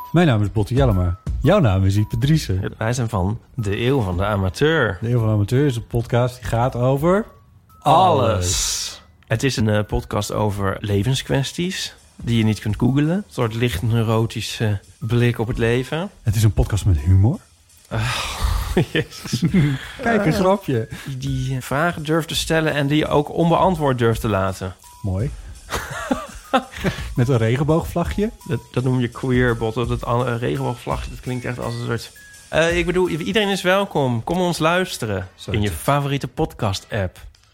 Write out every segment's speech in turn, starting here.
Mijn naam is Botte Jellema. Jouw naam is Ipe Driessen. Wij zijn van De Eeuw van de Amateur. De Eeuw van de Amateur is een podcast die gaat over... alles. Het is een podcast over levenskwesties die je niet kunt googlen. Een soort licht neurotische blik op het leven. Het is een podcast met humor. Jezus. Kijk, een grapje. Die vragen durft te stellen en die je ook onbeantwoord durft te laten. Mooi. Met een regenboogvlagje. Dat noem je queer, Botte. Dat regenboogvlagje, dat klinkt echt als een soort... ik bedoel, iedereen is welkom. Kom ons luisteren in je favoriete podcast-app.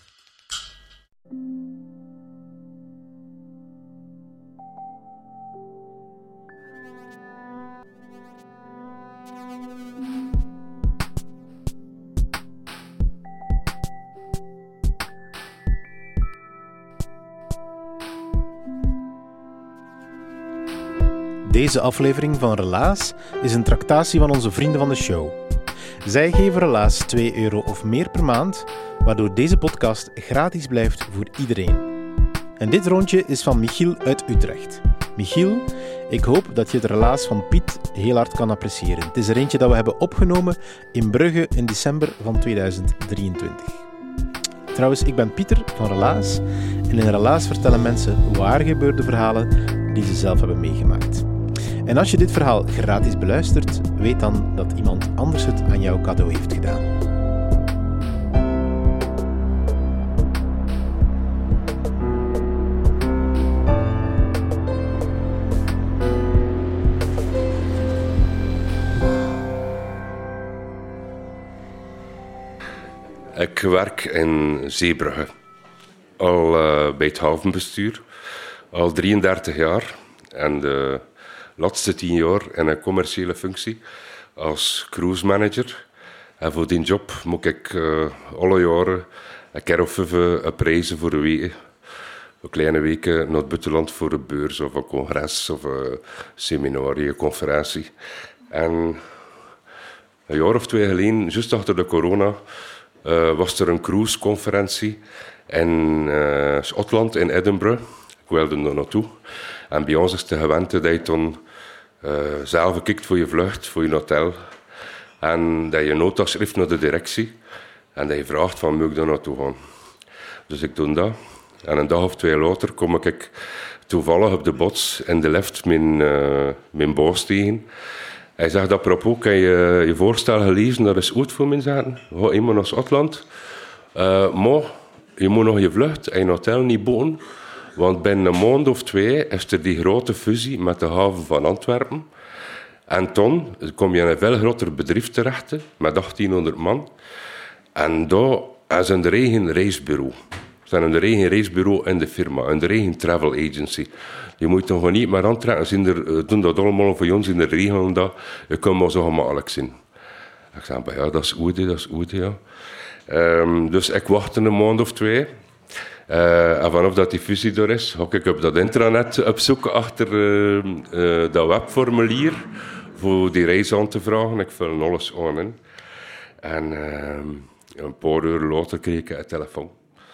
Deze aflevering van Relaas is een tractatie van onze vrienden van de show. Zij geven Relaas €2 of meer per maand, waardoor deze podcast gratis blijft voor iedereen. En dit rondje is van Michiel uit Utrecht. Michiel, ik hoop dat je het Relaas van Piet heel hard kan appreciëren. Het is er eentje dat we hebben opgenomen in Brugge in december van 2023. Trouwens, ik ben Pieter van Relaas en in Relaas vertellen mensen waar gebeurde verhalen die ze zelf hebben meegemaakt. En als je dit verhaal gratis beluistert, weet dan dat iemand anders het aan jou cadeau heeft gedaan. Ik werk in Zeebrugge, al bij het havenbestuur, al 33 jaar. En de laatste 10 jaar in een commerciële functie als cruise manager. En voor die job moet ik alle jaren een keer of even prijzen voor een week. Een kleine weken naar het buitenland voor een beurs of een congres of een seminar, een conferentie. En een jaar of 2 geleden, juist achter de corona, was er een cruiseconferentie in Schotland, in Edinburgh. Ik wilde er naartoe. En bij ons is het gewend dat je dan zelf kijkt voor je vlucht, voor je hotel. En dat je nota schrijft naar de directie. En dat je vraagt van, moet ik daar naartoe gaan? Dus ik doe dat. En een dag of 2 later kom ik toevallig op de bots in de lift mijn baas tegen. Hij zegt, apropos, kan je je voorstel gelezen? Dat is goed voor mij zeggen. Ga iemand naar Schotland. Maar je moet nog je vlucht en je hotel niet boeken. Want binnen een maand of 2 is er die grote fusie met de haven van Antwerpen. En dan kom je in een veel groter bedrijf terecht, met 1800 man. En daar is een eigen reisbureau. Ze zijn een eigen reisbureau in de firma, een eigen travel agency. Je moet toch niet meer aantrekken. Ze doen dat allemaal voor ons in de regelen. Dat je kunt maar zo gemakkelijk zien. Ik zeg, ja, dat is goed, ja. Dus ik wacht een maand of 2. En vanaf dat die fusie er is, ga ik op dat intranet op zoek achter dat webformulier voor die reis aan te vragen. Ik vul alles aan in. En een paar uur later kreeg ik een telefoon.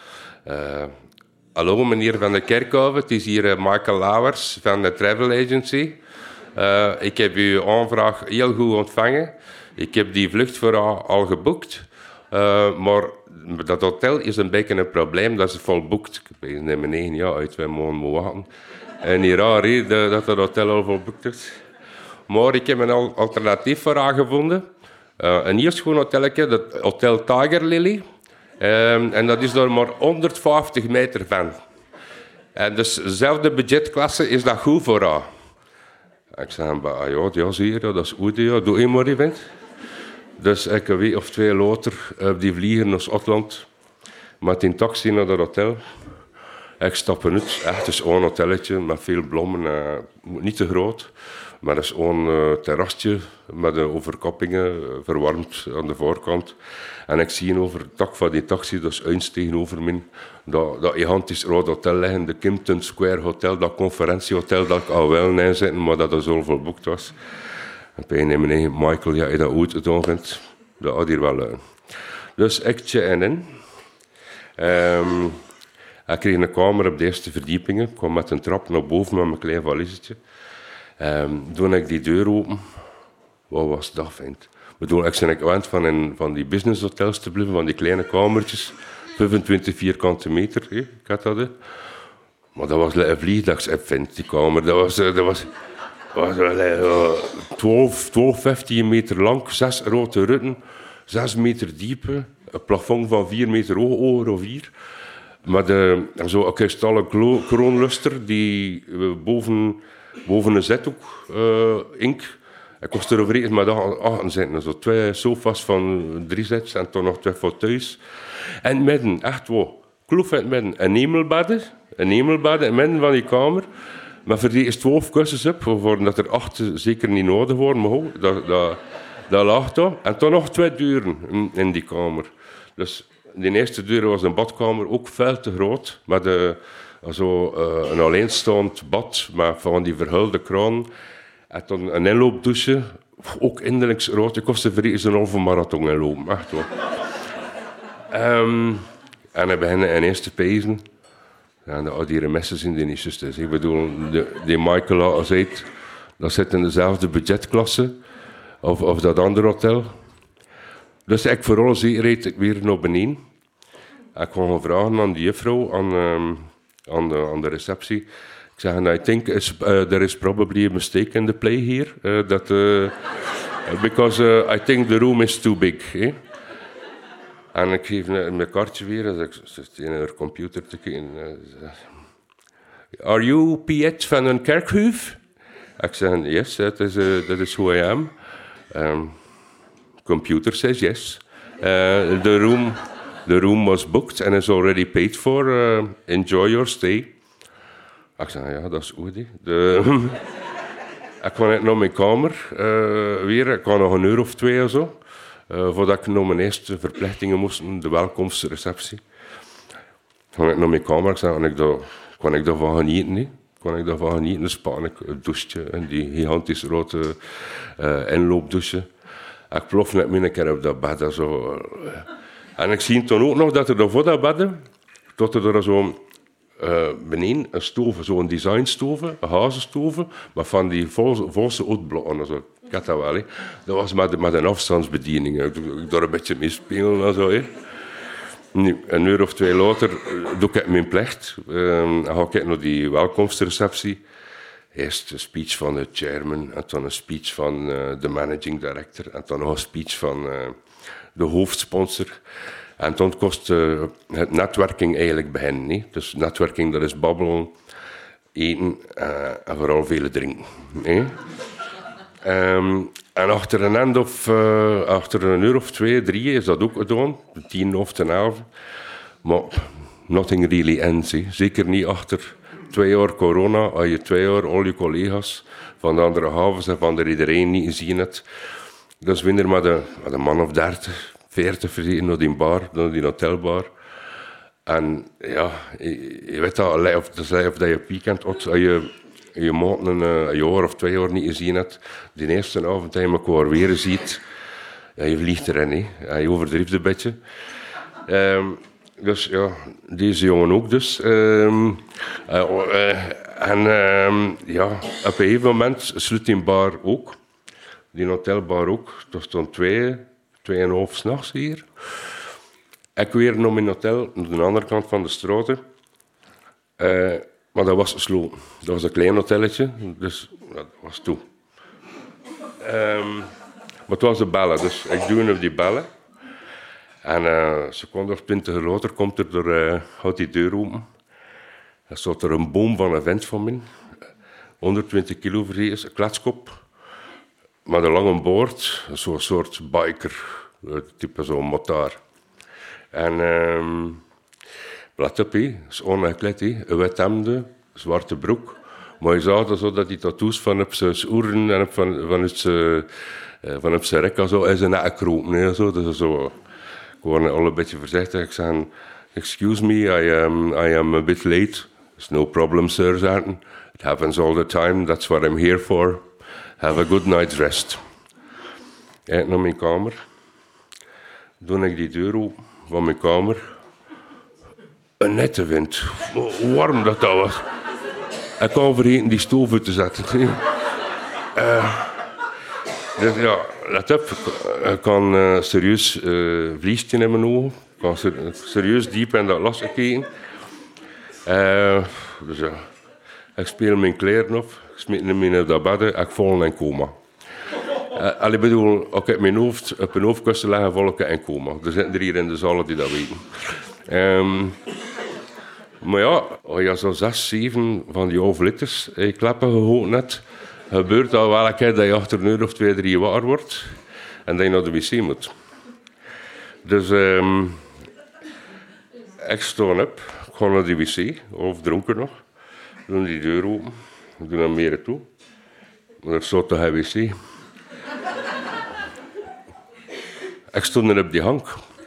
Hallo meneer Van de Kerkhoven, het is hier Michael Lauwers van de Travel Agency. Ik heb uw aanvraag heel goed ontvangen. Ik heb die vlucht voor al geboekt. Maar dat hotel is een beetje een probleem, dat is vol boekt. Ik neem 9 jaar uit, 2 maanden moet wachten. En niet raar dat het hotel al vol boekt is. Maar ik heb een alternatief voor haar gevonden. Een heel schoon hotelletje, dat Hotel Tiger Lily. En dat is daar maar 150 meter van. En dus dezelfde budgetklasse is dat goed voor haar. Ik zei, ja, zie je, dat is goed, ja. Doe je maar even. Dus ik een week of 2 later op die vliegen naar Schotland met een taxi naar dat hotel. Ik stap eruit, echt dus een hotelletje met veel bloemen, niet te groot. Maar dat is een terrasje met de overkappingen, verwarmd aan de voorkant. En ik zie over het dak van die taxi, dat is eens tegenover me, dat gigantisch rood hotel liggen, de Kimpton Square Hotel, dat conferentiehotel dat ik al wel in zit, maar dat er zo verboekt was. En bij meneer Michael, ja, je dat ooit gedaan vindt, dat had hier wel lukken. Dus ik check in. Ik kreeg een kamer op de eerste verdieping. Ik kwam met een trap naar boven met mijn klein valiesje. Toen ik die deur open, wat was dat, vind? Ik ben gewend van die businesshotels te blijven, van die kleine kamertjes, 25 vierkante meter, ik had dat. Maar dat was een vliegdagsapp, vind die kamer. Dat was 12, 15 meter lang, 6 rode rutten, 6 meter diep, een plafond van 4 meter hoog, of 4. Met zo'n kristallen kroonluster die boven een zethoek ink. Ik kost er overeen met 8 zitten. Zo 2 sofa's van 3 zets en toch nog 2 fauteuils. En in het midden, echt wel, kloef in het midden, een hemelbed in het midden van die kamer. Maar voor die is 12 kussens op, voordat er 8 zeker niet nodig worden. Maar dat lag daar. En toch nog 2 deuren in die kamer. Dus de eerste deur was een badkamer, ook veel te groot. Met een alleenstaand bad, maar van die verhulde kraan. En dan een inloopdouche, ook inderdaad rood. Ik kostte voor een halve marathon inlopen, echt wel. En dan beginnen in eerste pezen. Ja, die remesses in de niches. Dus. Ik bedoel, die Michael zei, dat zit in dezelfde budgetklasse of dat andere hotel. Dus ik voor alle zekerheid weer naar beneden. Ik kwam vragen aan die juffrouw, aan de receptie. Ik zei, I think there is probably a mistake in the play here. Because I think the room is too big. Eh? En ik geef mijn kaartje weer. En ik zit in haar computer te kijken. Are you Piet van een Kerkhoef? Ik zei, yes, that is who I am. Computer says yes. The room was booked and is already paid for. Enjoy your stay. Ik zei, ja, dat is goed. Ik kwam naar mijn kamer weer. Ik kwam nog 1 uur of 2 of zo. Voordat ik naar mijn eerste verplichtingen moest, de welkomstreceptie. Kwam ik naar mijn kamer. Ik zei, kon ik daarvan genieten? Nee? Kon ik daarvan genieten? Dus span ik het douche en die gigantische rode inloopdouche. Ik plof net een keer op dat bed. Zo. En ik zie toen ook nog dat er voor dat bed, tot er zo beneden een stoven, zo'n designstoven, een hazenstoven, maar van die volse ootblokken. Zo. Ik had dat wel. He. Dat was met een afstandsbediening. Ik daar een beetje mee spelen en zo. He. Nu, 1 uur of 2 later doe ik mijn plicht. Dan ga ik naar die welkomstreceptie. Eerst een speech van de chairman, en dan een speech van de managing director, en dan nog een speech van de hoofdsponsor. En toen kost het netwerking eigenlijk beginnen. Nee? Dus netwerking, dat is babbelen, eten en vooral veel drinken. Nee? En achter een uur of 2, 3 is dat ook gedaan, 10 of 11. Maar nothing really ends. He. Zeker niet achter 2 jaar corona, als je 2 jaar al je collega's van de andere havens en van iedereen niet gezien hebt. Dus we zijn met een man of 30, 40 verzeten naar die bar, naar die hotelbar. En ja, je weet dat, of dat je op weekend had, als je maat een jaar of 2 jaar niet gezien hebt, die eerste avond dat je elkaar weer ziet, ja, je vliegt erin, hè. Je overdrijft een beetje. Dus ja, deze jongen ook dus. Ja, op een gegeven moment sluit die bar ook. Die hotelbar ook. Dat stond 2,5 s'nachts hier. Ik weer naar mijn hotel, naar de andere kant van de straat. Maar dat was gesloten. Dat was een klein hotelletje, dus dat was toe. Maar het was de bellen, dus ik doe op die bellen. En een seconde of 20 later gaat die deur open. Er staat er een boom van een vent van mij. 120 kilo vrees, een kletskop. Met een lange boord, zo'n soort biker, type zo'n motaar. En let op, is ongekleed, een wit hemde, zwarte broek. Maar je zag dat, zo dat die tattoos van op zijn oren en van op zijn rek zo in zijn nek kropen. Zo. Dus zo. Ik word al een beetje voorzichtig. Ik zei, excuse me, I am a bit late. It's no problem, sir, zei it happens all the time. That's what I'm here for. Have a good night's rest. Ik naar mijn kamer. Doe ik die deur open van mijn kamer. Een nette wind. Hoe warm dat was. Ik kan vergeten die stoof uit te zetten. Dus ja, let op. Ik kan serieus vliesje in mijn ogen. Ik kan serieus diep in dat lastig kijken. Dus ja, ik speel mijn kleren op. Ik smeet hem in dat bed. Ik val in coma. Ik bedoel, als ik mijn hoofd op een hoofdkussen leg, val ik in coma. Er zitten er hier in de zaal die dat weten. Maar ja, als je zo 6, 7 van die halve liters in je kleppen gehoord hebt, gebeurt dat wel een keer dat je achter een uur of 2, 3 wakker wordt en dat je naar de wc moet. Dus ik sta op, ik ga naar de wc, of dronken nog, doe die deur open, ik doe hem meer toe, maar er staat toch een wc. Ik stond er op die hank.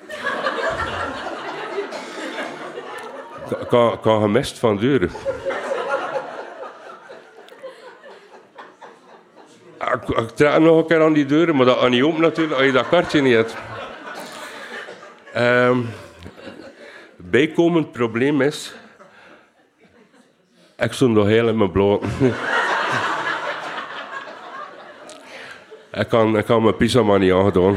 Ik had gemist van deuren. Ik trek nog een keer aan die deuren, maar dat gaat niet open natuurlijk als je dat kaartje niet hebt. Bijkomend probleem is... Ik stond nog heel in mijn bloten. Ik kan mijn pyjama niet aangedaan.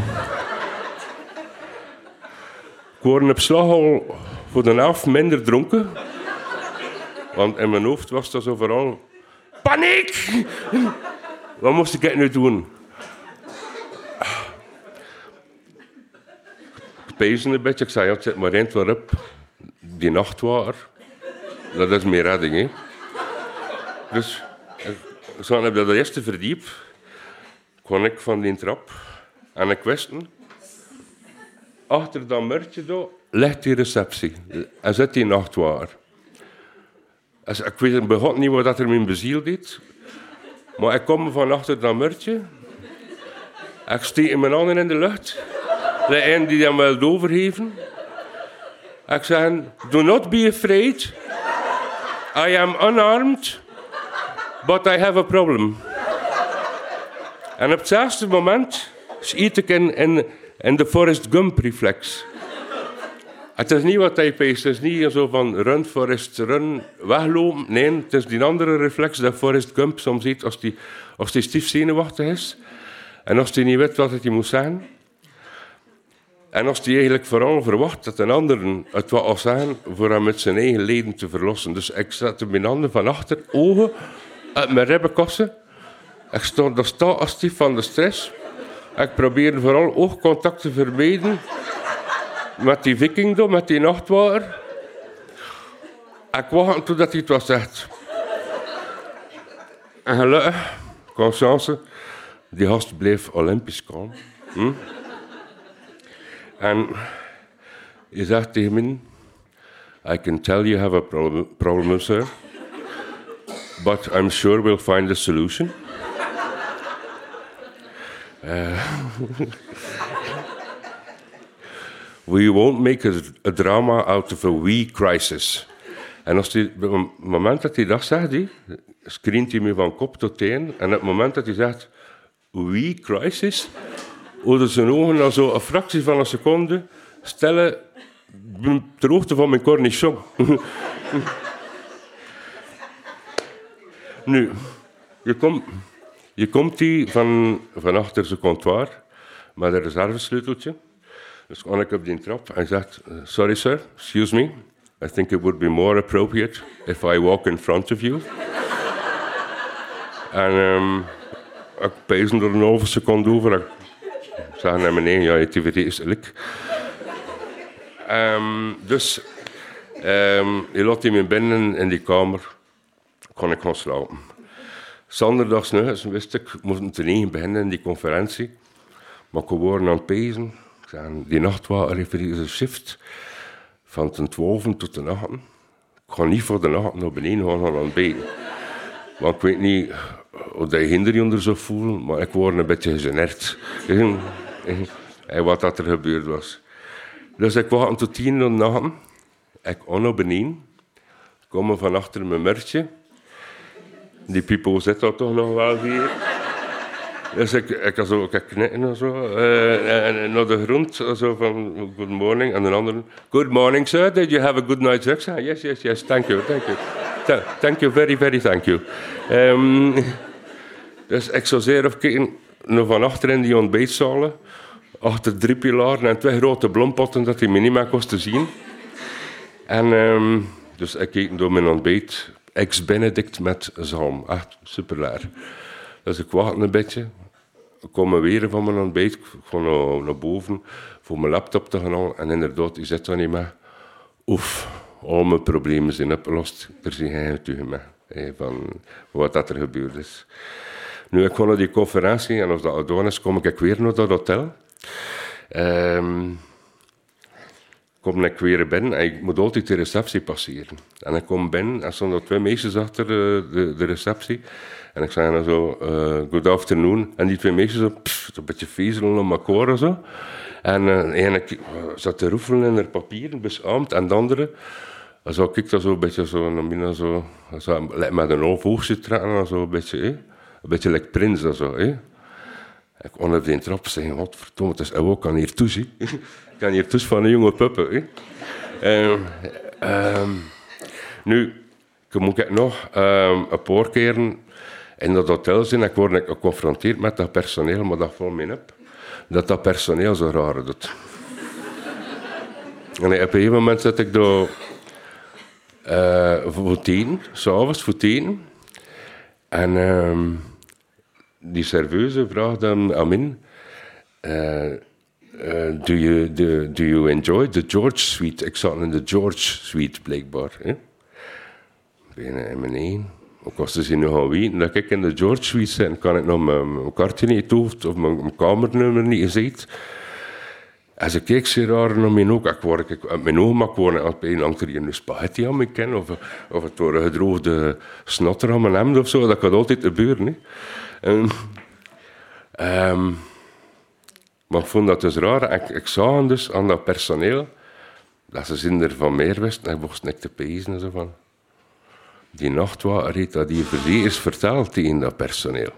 Ik word op slag al voor de helft minder dronken. Want in mijn hoofd was dat zo vooral... Paniek! Wat moest ik nu doen? Ik pezen een beetje. Ik zei, ja, het zit maar eind wel op. Die nachtwater. Dat is mijn redding, hè. Dus ik zat op dat eerste verdiep. Kwam ik van die trap. En ik wist... Achter dat muurtje daar ligt die receptie. En zit die nachtwater. Dus ik weet begon niet wat er mijn beziel deed. Maar ik kom van achter dat muurtje. Ik steek mijn handen in de lucht. De een die hem wil overgeven. Ik zeg, do not be afraid. I am unarmed. But I have a problem. En op hetzelfde moment schiet ik in de Forrest Gump reflex. Het is niet wat hij peest. Het is niet zo van run, Forrest, run, weglopen. Nee, het is die andere reflex dat Forrest Gump soms ziet als die stief zenuwachtig is. En als hij niet weet wat hij moet zeggen. En als hij eigenlijk vooral verwacht dat een ander het wat al zeggen voor hem met zijn eigen leden te verlossen. Dus ik zette mijn handen van achter, ogen uit mijn ribbenkassen. Ik stond daar sta als stief van de stress. Ik probeerde vooral oogcontact te vermijden met die viking, met die nachtwater. Ik wachtte totdat hij het was zegt. En gelukkig, conscience, die gast bleef olympisch kalm. En hij zegt tegen me, I can tell you have a problem, sir. But I'm sure we'll find a solution. We won't make a drama out of a we crisis. En op het moment dat hij dat zegt, screent hij me van kop tot teen. En op het moment dat hij zegt, we crisis, hoorde zijn ogen na zo'n fractie van een seconde stellen ter hoogte van mijn cornichon. Nu, je komt hier van achter zijn comptoir met een reservesleuteltje. Dus kwam ik op die trap en zegt, sorry sir, excuse me. I think it would be more appropriate if I walk in front of you. En ik pees er een halve seconde over. Ik zeg naar beneden, ja, je tvd is lik. Dus je laat me binnen in die kamer. Kon ik gaan slapen. Zondags wist ik moest te 9 beginnen in die conferentie. Maar ik word aan het pezen. Die nachtwater heeft een shift van ten 12 tot de 8. Ik ga niet voor de 8 naar beneden gaan aan het beten. Want ik weet niet of je hinder onder zou voelen, maar ik word een beetje gegeneerd. En wat dat er gebeurd was. Dus ik wacht tot 10 uur nacht. Ik ga naar beneden. Ik kom van achter mijn mertje. Die pipo zit daar toch nog wel weer. Dus ik kan zo knikken en zo. En naar de grond, zo van good morning. En de andere, good morning sir, did you have a good night's rest? Yes, thank you. Thank you very, very thank you. Dus ik zou zeer opkijken, nog van achter in die ontbijtzalen, achter 3 pilaren en 2 grote blompotten, dat die me niet meer kost te zien. En dus ik keek door mijn ontbijt, ex-Benedict met zalm. Echt super lekker. Dus ik wacht een beetje. Ik kom weer van mijn ontbijt. Ik ga naar boven voor mijn laptop te gaan halen. En inderdaad, die zit daar niet meer. Oef, al mijn problemen zijn opgelost. Er zijn geen getuigen meer van wat dat er gebeurd is. Nu, ik ga naar die conferentie en als dat gedaan is, kom ik weer naar dat hotel. Kom ik weer binnen en ik moet altijd de receptie passeren. En ik kom binnen en stonden 2 meisjes achter de receptie. En ik zei dan zo, good afternoon. En die 2 meisjes zo, een beetje vezelen om elkaar en zo. En ik zat te roefelen in haar papieren, besaamd. En de andere, zo keek dat zo een beetje zo met een hoofdje trekken, zo een beetje like Prins en zo. Ik onder de trap zeggen, wat verdomme, het is ook kan hier toe zien. Ik kan hier tussen van een jonge puppen. Nu, moet ik nog een paar keren in dat hotel zijn. Ik word geconfronteerd met dat personeel, maar dat valt me op. Dat personeel zo raar doet. En op een gegeven moment zit ik daar voor het eten, 's avonds voor het eten. En die serveuse vraagt dan aan mij... do you enjoy the George Suite? Ik zat in de George Suite, blijkbaar. Bijna in mijn één. Ook als ze nu gaan weten dat ik in de George Suite zit, kan ik nog mijn kaartje niet hoofd of mijn kamernummer niet gezegd. En ze keek zeer raar naar mijn oog. Ik uit mijn ogen, maar ik word als bij een hangt er hier een spaghetti aan me ken, of het door een gedroogde snotter aan mijn hemd of zo. Dat kan altijd gebeuren. Maar ik vond dat dus raar. Ik zag dus aan dat personeel dat ze zin er van meer wisten. En ik mocht niet te pezen en zo van. Die nachtwaker heeft dat hier voor is verteld tegen dat personeel.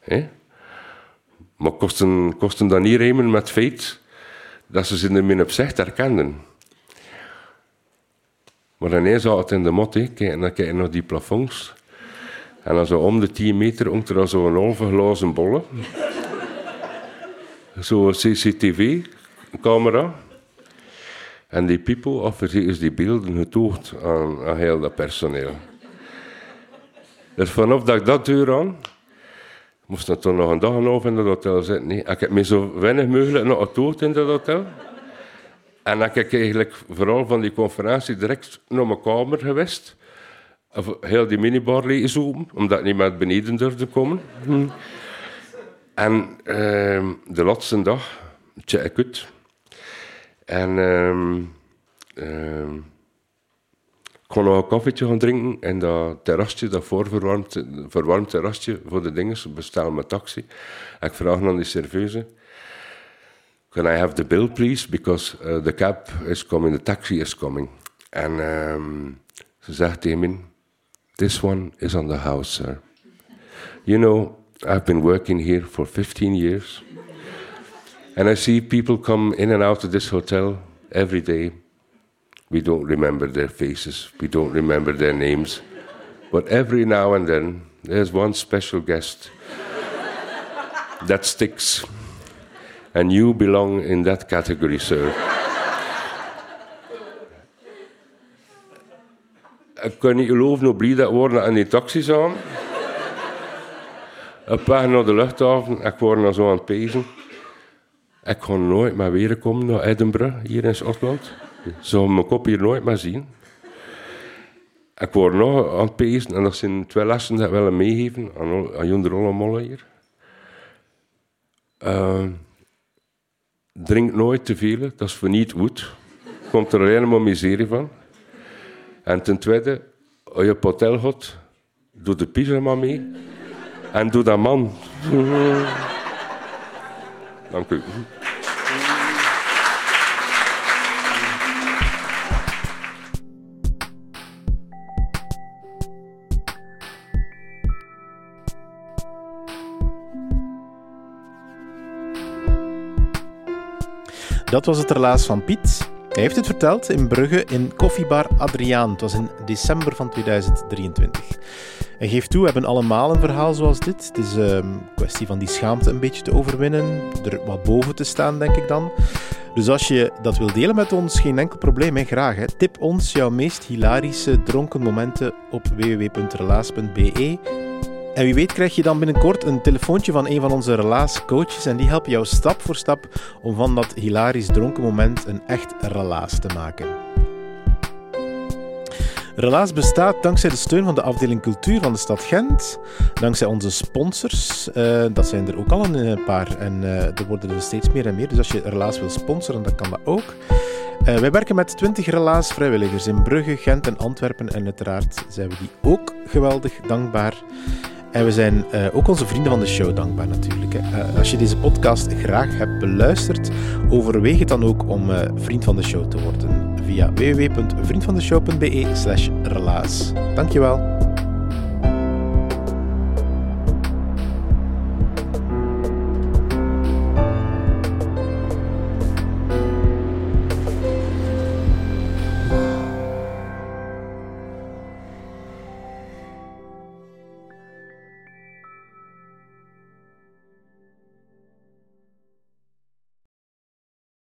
Maar kosten dan niet rijmen met het feit dat ze in min op zich herkenden. Maar ineens zat het in de mot. En dan kijk je naar die plafonds. En dan zo om de 10 meter hangt er zo'n halve glazen bolle. Zo'n CCTV-camera. En die people, of is die beelden getoond aan heel dat personeel. Dus vanaf dat ik dat deur aan, moest ik toch nog een dag en half in dat hotel zitten. Nee. Ik heb me zo weinig mogelijk nog getoond in dat hotel. En dan heb ik eigenlijk vooral van die conferentie direct naar mijn kamer geweest. Heel die minibar leeg open, omdat ik niet meer beneden durfde komen. En de laatste dag check ik uit. En ik kon nog een koffietje gaan drinken in dat terrasje, dat verwarmd terrasje voor de dingen. Bestel mijn taxi. En ik vraag aan die serveuse, can I have the bill please? Because the cab is coming, the taxi is coming. En ze zegt tegen me, this one is on the house, sir. You know, I've been working here for 15 years. And I see people come in and out of this hotel every day. We don't remember their faces. We don't remember their names. But every now and then, there's one special guest that sticks. And you belong in that category, sir. Ik kan niet geloven hoe blij dat worden aan die taxis aan. Op weg naar de luchthaven, ik word dan zo aan het pezen. Ik ga nooit meer weer komen naar Edinburgh, hier in Schotland. Zou mijn kop hier nooit meer zien. Ik word nog aan het pezen en dat zijn 2 lessen dat ik wil meegeven aan Joender Ollemolle hier. Drink nooit te veel, dat is voor niet goed. Komt er alleen maar miserie van. En ten tweede, als je op hotel gaat, doe de pyjama mee en doe dat man. Dank u. Dat was het relaas van Piet. Hij heeft het verteld in Brugge in koffiebar Adriaan. Het was in december van 2023. Hij En geef toe, we hebben allemaal een verhaal zoals dit. Het is een kwestie van die schaamte een beetje te overwinnen, er wat boven te staan, denk ik dan. Dus als je dat wil delen met ons, geen enkel probleem, hè, graag. Hè. Tip ons jouw meest hilarische dronken momenten op www.relaas.be. En wie weet krijg je dan binnenkort een telefoontje van een van onze relaascoaches en die helpen jou stap voor stap om van dat hilarisch dronken moment een echt relaas te maken. Relaas bestaat dankzij de steun van de afdeling cultuur van de stad Gent, dankzij onze sponsors, dat zijn er ook al een paar en er worden er steeds meer en meer, dus als je Relaas wil sponsoren, dan kan dat ook. Wij werken met 20 Relaas vrijwilligers in Brugge, Gent en Antwerpen en uiteraard zijn we die ook geweldig dankbaar. En we zijn ook onze vrienden van de show dankbaar natuurlijk. Hè. Als je deze podcast graag hebt beluisterd, overweeg het dan ook om vriend van de show te worden via www.vriendvandeshow.be/relaas. Dankjewel.